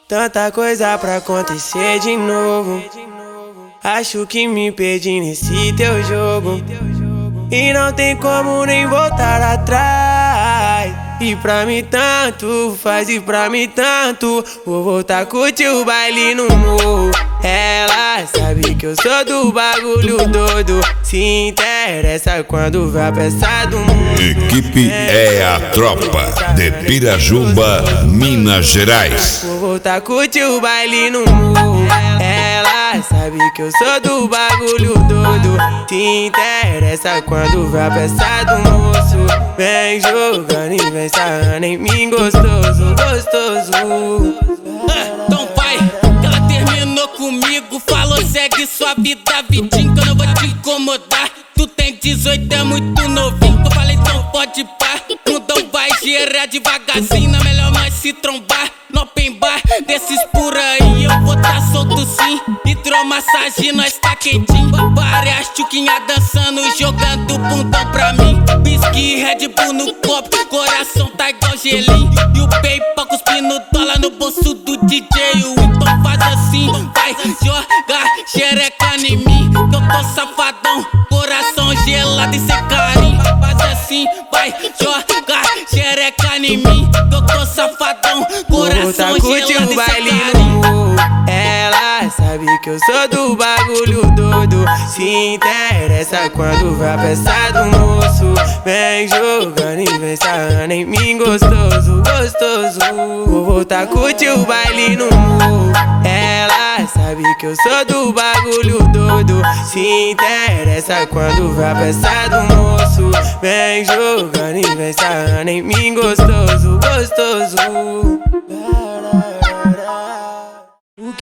Tanta coisa pra acontecer de novo. Acho que me perdi nesse teu jogo e não tem como nem voltar atrás. E pra mim tanto faz, e pra mim tanto. Vou voltar a curtir o baile no morro. Ela sabe que eu sou do bagulho doido, se interessa quando vê a peça do mundo. Equipe é a tropa de Pirajuba, Minas Gerais. Vou voltar a curtir o baile no morro. Ela sabe que eu sou do bagulho doido, se interessa quando vê a peça do moço. Vem jogando e vem sarrando em mim gostoso, gostoso. Então vai, que ela terminou comigo, falou segue sua vida, vidinho, que eu não vou te incomodar. Tu tem 18, é muito novinho, eu falei então pode pá. Mundão vai gerar devagarzinho, não é melhor mais se trombar. No open bar, desses por aí eu vou tá solto sim. Hidromassagem, nós tá quentinho. Várias tchuquinhas dançando, jogando bundão pra mim. Whisky, Red Bull no copo, coração tá igual gelinho. E o PayPal cuspindo dólar no bolso do DJ. Então faz assim, vai jogar xereca em mim, que eu tô safadão, coração gelado e sem carinho. Faz assim, vai jogar xereca em mim, que eu tô safadão, coração gelado e sem carinho. Ela sabe que eu sou do bagulho doido, se interessa quando vê a peça do moço. Vem jogando e vem sarrando em mim gostoso, gostoso. Vou voltar a curtir o baile no morro. Ela sabe que eu sou do bagulho doido, se interessa quando vê a peça do moço. Vem jogando e vem sarrando em mim gostoso, gostoso.